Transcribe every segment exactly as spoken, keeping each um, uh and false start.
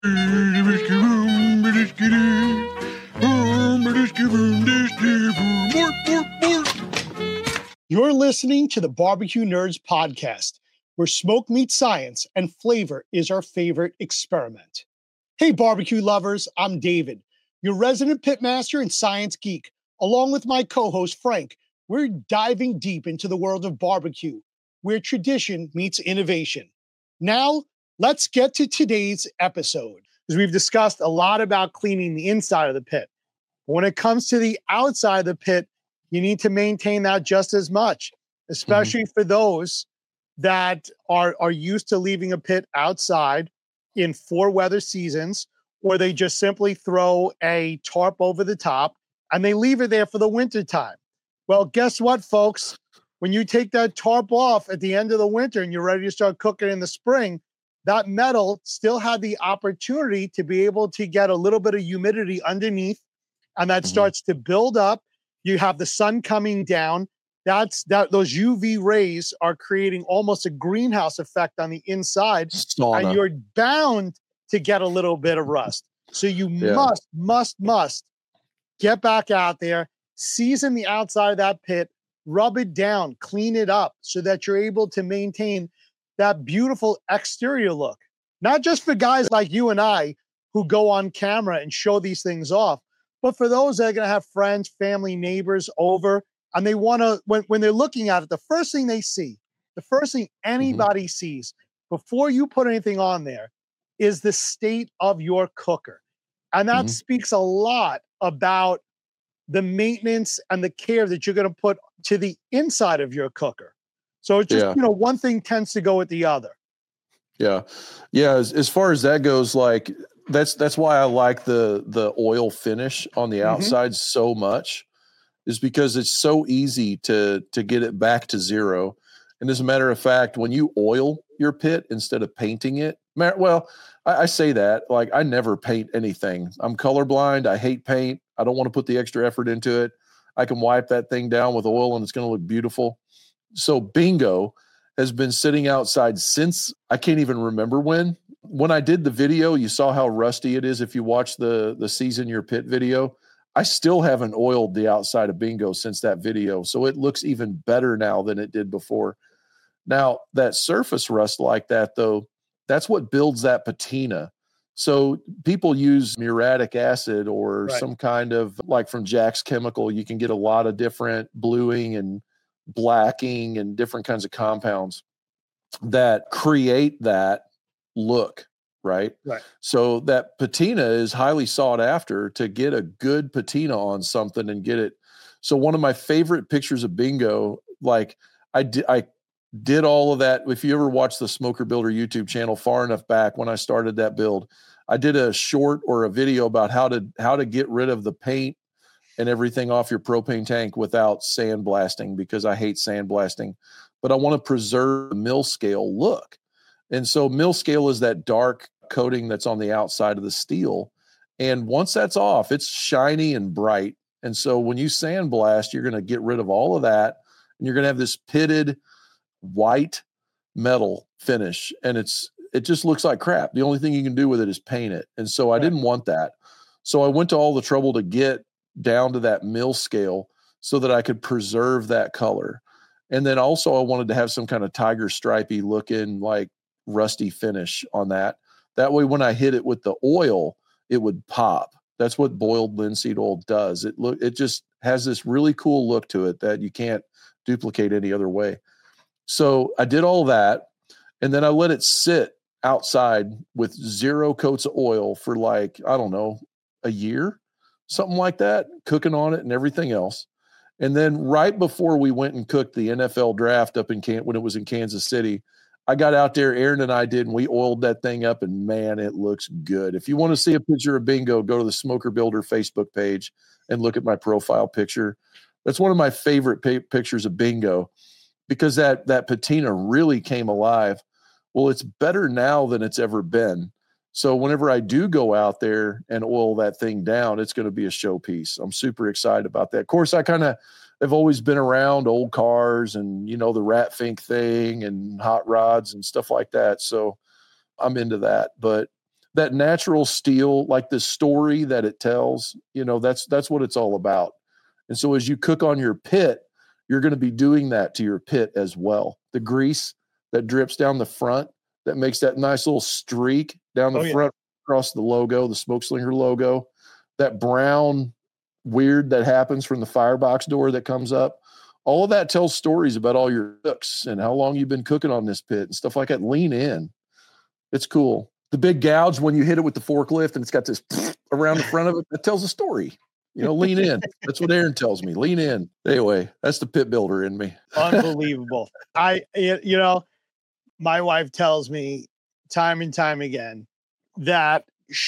You're listening to the Barbecue Nerds Podcast, where smoke meets science and flavor is our favorite experiment. Hey, barbecue lovers, I'm David, your resident pitmaster and science geek. Along with my co-host, Frank, we're diving deep into the world of barbecue, where tradition meets innovation. Now, let's get to today's episode, because we've discussed a lot about cleaning the inside of the pit. But when it comes to the outside of the pit, you need to maintain that just as much, especially mm-hmm. for those that are, are used to leaving a pit outside in four weather seasons, or they just simply throw a tarp over the top and they leave it there for the winter time. Well, guess what, folks? When you take that tarp off at the end of the winter and you're ready to start cooking in the spring, that metal still had the opportunity to be able to get a little bit of humidity underneath, and that mm-hmm. starts to build up. You have the sun coming down. That's that those U V rays are creating almost a greenhouse effect on the inside, Sauna. And you're bound to get a little bit of rust. So you yeah. must, must, must get back out there, season the outside of that pit, rub it down, clean it up so that you're able to maintain that beautiful exterior look. Not just for guys like you and I who go on camera and show these things off, but for those that are going to have friends, family, neighbors over, and they want to, when, when they're looking at it, the first thing they see, the first thing anybody mm-hmm. sees before you put anything on there is the state of your cooker. And that mm-hmm. speaks a lot about the maintenance and the care that you're going to put to the inside of your cooker. So it's just, yeah. you know, one thing tends to go with the other. Yeah. Yeah. As, as far as that goes, like, That's that's why I like the the oil finish on the outside mm-hmm. so much, is because it's so easy to to get it back to zero. And as a matter of fact, when you oil your pit instead of painting it, well, I, I say that like I never paint anything. I'm colorblind. I hate paint. I don't want to put the extra effort into it. I can wipe that thing down with oil and it's going to look beautiful. So Bingo has been sitting outside since I can't even remember when. When I did the video, you saw how rusty it is. If you watch the, the Season Your Pit video, I still haven't oiled the outside of Bingo since that video. So it looks even better now than it did before. Now, that surface rust like that, though, that's what builds that patina. So people use muriatic acid or right. some kind of, like from Jack's Chemical, you can get a lot of different bluing and blacking and different kinds of compounds that create that look, right? Right. So that patina is highly sought after to get a good patina on something and get it. So one of my favorite pictures of Bingo, like I did, I did all of that. If you ever watch the Smoker Builder YouTube channel far enough back when I started that build, I did a short or a video about how to, how to get rid of the paint and everything off your propane tank without sandblasting, because I hate sandblasting, but I want to preserve the mill scale look. And so mill scale is that dark coating that's on the outside of the steel. And once that's off, it's shiny and bright. And so when you sandblast, you're going to get rid of all of that. And you're going to have this pitted white metal finish. And it's it just looks like crap. The only thing you can do with it is paint it. And so I right. didn't want that. So I went to all the trouble to get down to that mill scale so that I could preserve that color. And then also I wanted to have some kind of tiger stripey looking, like, rusty finish on that. That way, when I hit it with the oil, it would pop. That's what boiled linseed oil does. It look, it just has this really cool look to it that you can't duplicate any other way. So I did all that, and then I let it sit outside with zero coats of oil for like, I don't know, a year, something like that, cooking on it and everything else. And then right before we went and cooked the N F L draft up in Can- when it was in Kansas City, I got out there, Aaron and I did, and we oiled that thing up, and man, it looks good. If you want to see a picture of Bingo, go to the Smoker Builder Facebook page and look at my profile picture. That's one of my favorite pa- pictures of Bingo, because that, that patina really came alive. Well, it's better now than it's ever been. So whenever I do go out there and oil that thing down, it's going to be a showpiece. I'm super excited about that. Of course, I kind of have always been around old cars and, you know, the rat fink thing and hot rods and stuff like that. So I'm into that. But that natural steel, like the story that it tells, you know, that's that's what it's all about. And so as you cook on your pit, you're going to be doing that to your pit as well. The grease that drips down the front, that makes that nice little streak down the Oh, yeah. front across the logo, the Smoke Slinger logo, that brown weird that happens from the firebox door that comes up. All of that tells stories about all your cooks and how long you've been cooking on this pit and stuff like that. Lean in. It's cool. The big gouge when you hit it with the forklift and it's got this around the front of it, that tells a story. You know, lean in. That's what Aaron tells me. Lean in. Anyway, that's the pit builder in me. Unbelievable. I, you know, my wife tells me time and time again that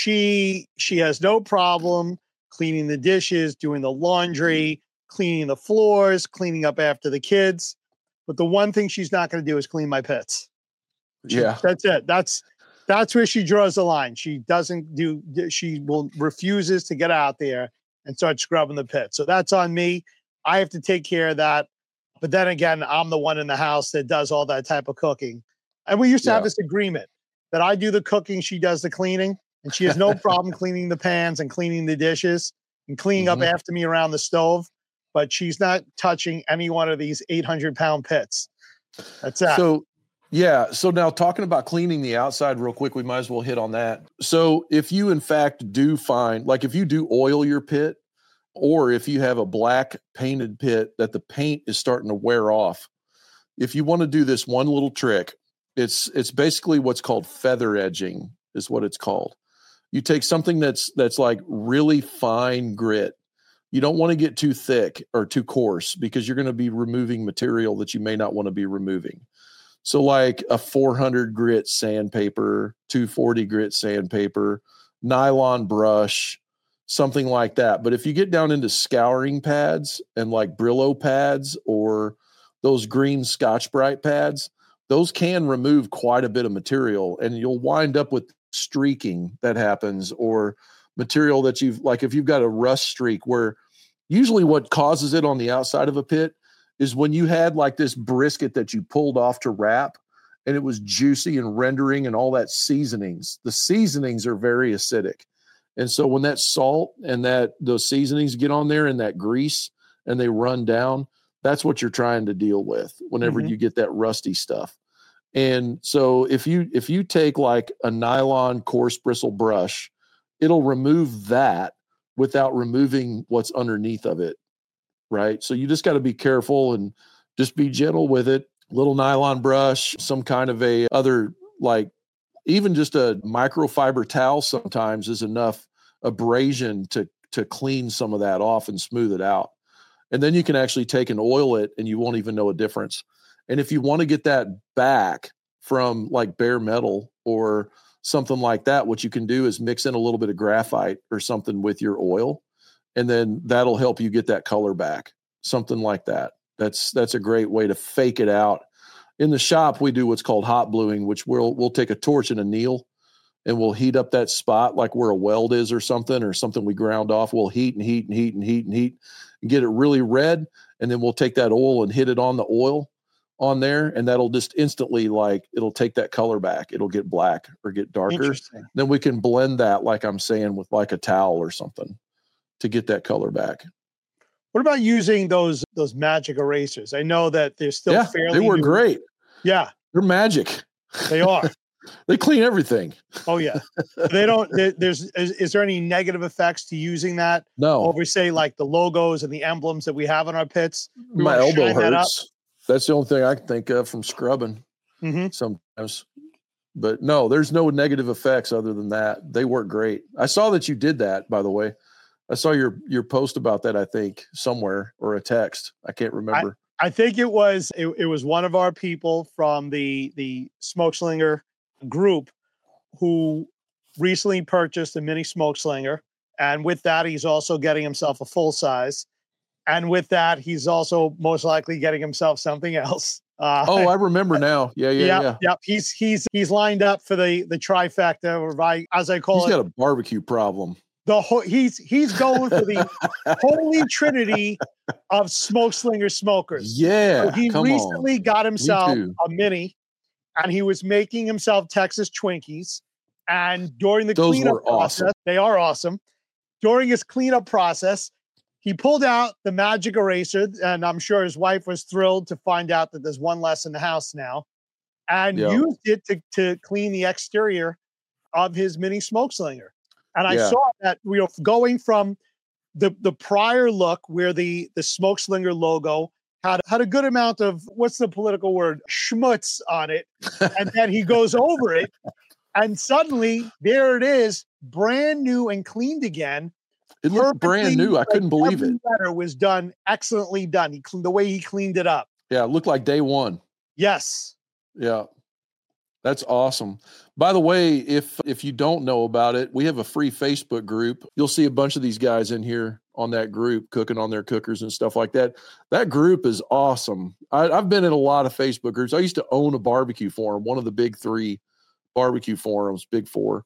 she she has no problem cleaning the dishes, doing the laundry, cleaning the floors, cleaning up after the kids. But the one thing she's not going to do is clean my pits. She, yeah. That's it. That's that's where she draws the line. She doesn't do, she will refuses to get out there and start scrubbing the pit. So that's on me. I have to take care of that. But then again, I'm the one in the house that does all that type of cooking. And we used to Yeah. have this agreement that I do the cooking, she does the cleaning, and she has no problem cleaning the pans and cleaning the dishes and cleaning Mhm. up after me around the stove. But she's not touching any one of these eight hundred pound pits. That's that. So, yeah. So now talking about cleaning the outside real quick, we might as well hit on that. So if you in fact do find, like if you do oil your pit, or if you have a black painted pit that the paint is starting to wear off, if you want to do this one little trick, it's it's basically what's called feather edging is what it's called. You take something that's that's like really fine grit. You don't want to get too thick or too coarse because you're going to be removing material that you may not want to be removing. So like a four hundred grit sandpaper, two forty grit sandpaper, nylon brush, something like that. But if you get down into scouring pads and like Brillo pads or those green Scotch-Brite pads, those can remove quite a bit of material and you'll wind up with streaking that happens or material that you've, like if you've got a rust streak where usually what causes it on the outside of a pit is when you had like this brisket that you pulled off to wrap and it was juicy and rendering and all that seasonings. The seasonings are very acidic. And so when that salt and that those seasonings get on there and that grease and they run down, that's what you're trying to deal with whenever Mhm. you get that rusty stuff. And so if you if you take like a nylon coarse bristle brush, it'll remove that without removing what's underneath of it, right? So you just got to be careful and just be gentle with it. Little nylon brush, some kind of a other, like even just a microfiber towel sometimes is enough abrasion to to clean some of that off and smooth it out. And then you can actually take and oil it and you won't even know a difference. And if you want to get that back from like bare metal or something like that, what you can do is mix in a little bit of graphite or something with your oil, and then that'll help you get that color back. Something like that. That's that's a great way to fake it out. In the shop, we do what's called hot bluing, which we'll we'll take a torch and a needle, and we'll heat up that spot like where a weld is or something, or something we ground off. We'll heat and heat and heat and heat and heat and get it really red, and then we'll take that oil and hit it on the oil on there, and that'll just instantly, like, it'll take that color back. It'll get black or get darker. Interesting. Then we can blend that, like I'm saying, with like a towel or something to get that color back. What about using those those magic erasers? I know that they're still Yeah, fairly they were new. great. Yeah, They're magic. they are. They clean everything. Oh yeah. They don't. There, there's. Is, is there any negative effects to using that No, over, say, like the logos and the emblems that we have on our pits? We my wanna elbow shine that up? hurts. That's the only thing I can think of from scrubbing Mhm. sometimes. But no, there's no negative effects other than that. They work great. I saw that you did that, by the way. I saw your your post about that, I think, somewhere, or a text. I can't remember. I think it was it, it was one of our people from the the Smoke Slinger group who recently purchased a mini Smoke Slinger, and with that, he's also getting himself a full size, and with that, he's also most likely getting himself something else. Uh, Oh, I remember now. Yeah, yeah, yep, yeah. yep. He's he's he's lined up for the the trifecta, or I, as I call He's it, got a barbecue problem. the ho- he's he's going for the holy trinity of Smoke Slinger smokers. Yeah, So he come recently on. got himself too. a mini, and he was making himself Texas Twinkies. And during the Those cleanup were process, awesome. they are awesome. During his cleanup process, he pulled out the magic eraser, and I'm sure his wife was thrilled to find out that there's one less in the house now, and Yep. used it to, to clean the exterior of his mini smoke slinger. And I Yeah. saw that we were going from the, the prior look where the, the smoke slinger logo had, had a good amount of, what's the political word, schmutz on it. And then he goes over it, and suddenly there it is, brand new and cleaned again. It looked brand new. I Like couldn't believe every it. letter was done excellently done. He cleaned the way he cleaned it up. Yeah, it looked like day one. Yes. Yeah. That's awesome. By the way, if if you don't know about it, we have a free Facebook group. You'll see a bunch of these guys in here on that group cooking on their cookers and stuff like that. That group is awesome. I, I've been in a lot of Facebook groups. I used to own a barbecue forum, one of the big three barbecue forums, big four.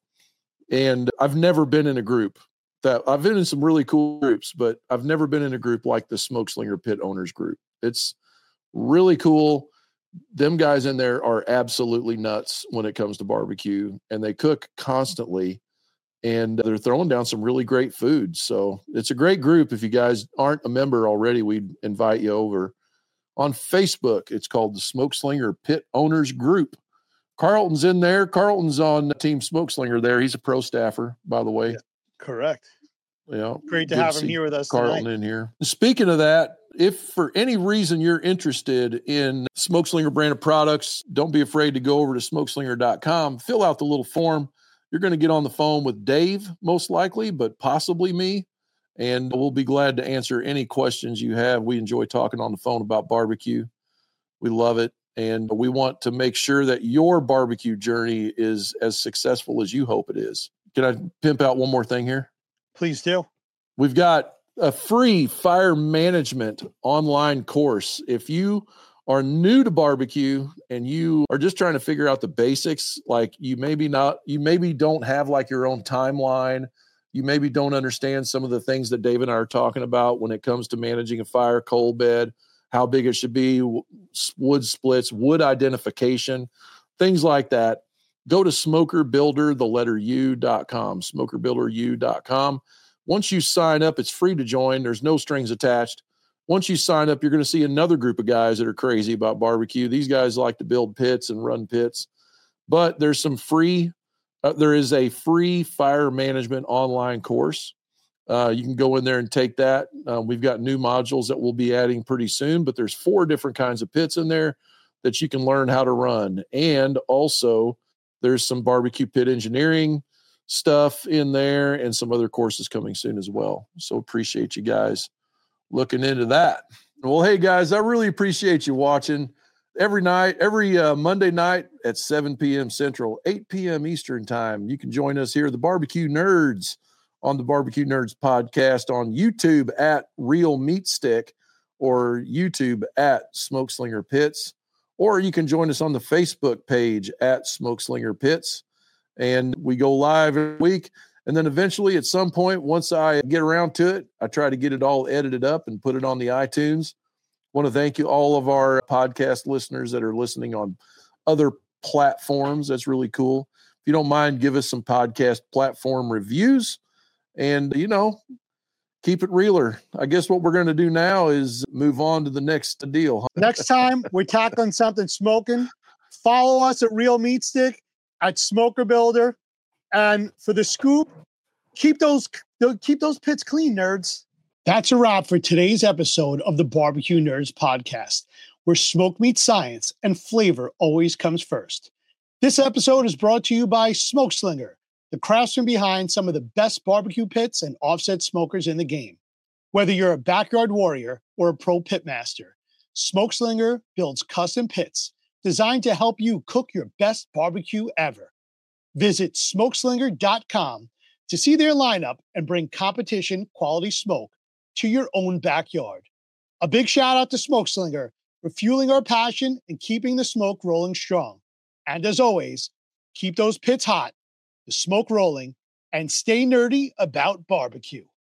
And I've never been in a group that I've been in some really cool groups, but I've never been in a group like the Smoke Slinger Pit Owners group. It's really cool. Them guys in there are absolutely nuts when it comes to barbecue, and they cook constantly, and they're throwing down some really great food. So it's a great group. If you guys aren't a member already, we'd invite you over. On Facebook, it's called the Smoke Slinger Pit Owners Group. Carlton's in there. Carlton's on Team Smoke Slinger there. He's a pro staffer, by the way. Yeah, correct. Yeah. Great to Good have to him see here with us Carlton tonight. in here. Speaking of that, if for any reason you're interested in Smoke Slinger branded products, don't be afraid to go over to smoke slinger dot com, fill out the little form. You're going to get on the phone with Dave, most likely, but possibly me, and we'll be glad to answer any questions you have. We enjoy talking on the phone about barbecue. We love it, and we want to make sure that your barbecue journey is as successful as you hope it is. Can I pimp out one more thing here? Please do. We've got a free fire management online course. If you are new to barbecue and you are just trying to figure out the basics, like you maybe not, you maybe don't have like your own timeline. You maybe don't understand some of the things that Dave and I are talking about when it comes to managing a fire coal bed, how big it should be, wood splits, wood identification, things like that. Go to smoker builder, the letter U dot com, smoker builder U dot com. Once you sign up, it's free to join. There's no strings attached. Once you sign up, you're going to see another group of guys that are crazy about barbecue. These guys like to build pits and run pits, but there's some free, uh, there is a free fire management online course. Uh, you can go in there and take that. Uh, we've got new modules that we'll be adding pretty soon, but there's four different kinds of pits in there that you can learn how to run. And also there's some barbecue pit engineering stuff in there and some other courses coming soon as well. So appreciate you guys looking into that. Well, hey guys, I really appreciate you watching every night, every uh, Monday night at seven p.m. Central, eight p.m. Eastern time. You can join us here, the Barbecue Nerds, on the Barbecue Nerds podcast on YouTube at Real Meat Stick or YouTube at Smoke Slinger Pits, or you can join us on the Facebook page at Smoke Slinger Pits. And we go live every week. And then eventually at some point, once I get around to it, I try to get it all edited up and put it on the iTunes. I want to thank you, all of our podcast listeners that are listening on other platforms. That's really cool. If you don't mind, give us some podcast platform reviews and, you know, keep it realer. I guess what we're going to do now is move on to the next deal. Next time we're tackling something smoking, follow us at Real Meat Stick, at Smoker Builder, and for the scoop, keep those keep those pits clean, nerds. That's a wrap for today's episode of the Barbecue Nerds podcast, where smoke meets science and flavor always comes first. This episode is brought to you by Smoke Slinger, the craftsman behind some of the best barbecue pits and offset smokers in the game. Whether you're a backyard warrior or a pro pit master, Smoke Slinger builds custom pits designed to help you cook your best barbecue ever. Visit smoke slinger dot com to see their lineup and bring competition quality smoke to your own backyard. A big shout out to Smoke Slinger for fueling our passion and keeping the smoke rolling strong. And as always, keep those pits hot, the smoke rolling, and stay nerdy about barbecue.